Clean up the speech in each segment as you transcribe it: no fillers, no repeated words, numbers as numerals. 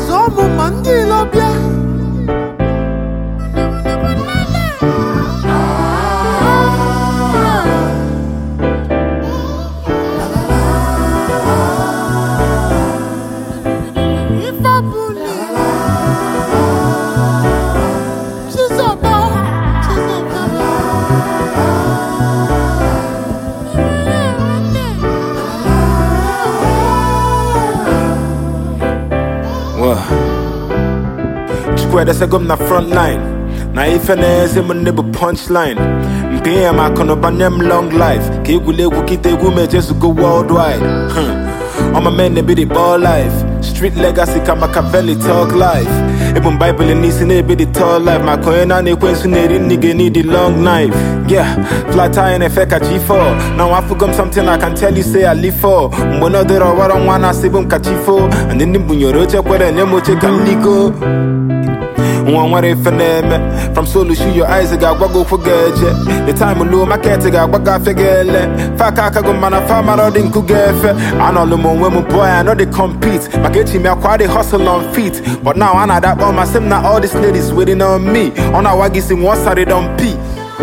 Zomo mandilo bia. Square that's a gum na front line. Na if an ass in my neighbor punchline. PM I can open them long life. Kigule wukite gume just go worldwide. On my men they be the ball life. Street legacy Machiavelli talk life. Even Bible and Nisi be the tall life. My coin and the queen nigga need the long knife. Yeah, flat tire and effect a G4. Now I forgot something I can tell you say I live for. One other or what on one I say boom kachifo. And then the bunyoro check where the nemo check and ligo. One what if from solo shoot your eyes got what go for good. The time will low my cat got what got figure. Fakaka go man a farmer or didn't cook get. I know the more women boy I know they compete. My get me a quite they hustle on feet. But now I know that all my sim now all these ladies waiting on me. On our waggy sim one side don't pee.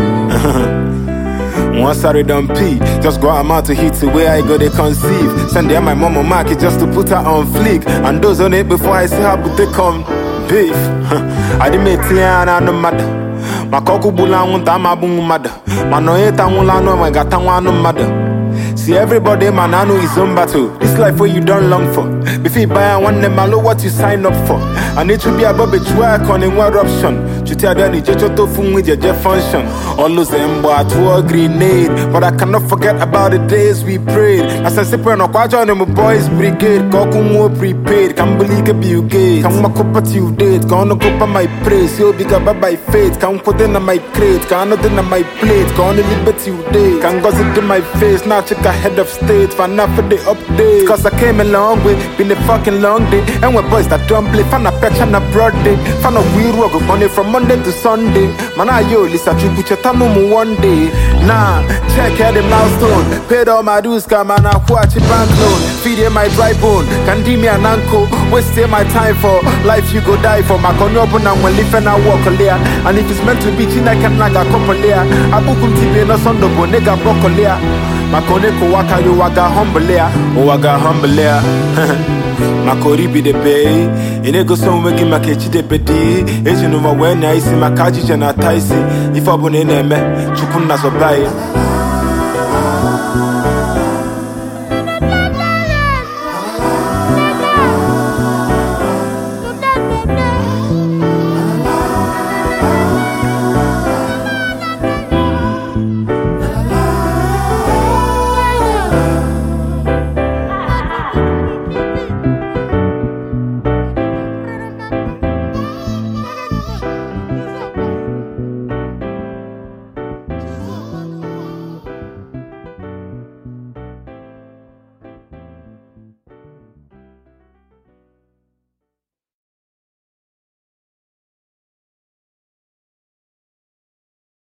One sorry don't pee. Just go out to hit the way I go they conceive. Send them my mama market just to put her on fleek. And those on it before I see her but they come beef. I didn't make Tiana no matter. My coco bula won't my boom mother. My noeta wula no my gata no mother. See everybody man I know is on battle. This life where you don't long for. Before you buy one them I know what you sign up for. I need to be above it work on in one option. You tell them you just to fun with your jet function. All those them boy to a grenade. But I cannot forget about the days we prayed. As I say no quite on my boys brigade. Koku more prepaid. Can't believe it be gay. Can't make up at you date. Gonna go by my praise. You'll be got by faith. Can't put in my crate. Can't not in my plate. Can't liberty you day. Can't gossip in my face. Now check ahead of state. Fan up for the update. Cause I came a long way. Been a fucking long day. And when boys that don't play. Fan a patch and a broad day. Fan a weird work of money from Monday to Sunday. Man, I yo, listen to put your time on one day. Nah, check out the milestone. Paid all my dues, come and I watch a bank loan. Feed my dry bone, can give me an uncle. Waste my time for life you go die for. My con open and when live and I walk a layer. And if it's meant to be, I can like a couple layer. I book him TV no son of nigga broccoli. My coneko waka you waga humble layer. Oh, waga humble layer. Makori be the bay. Inego some making my catchy de pedi. Asian over when I see my kaji and I taisi. If I bone in a me, chukuna so buy.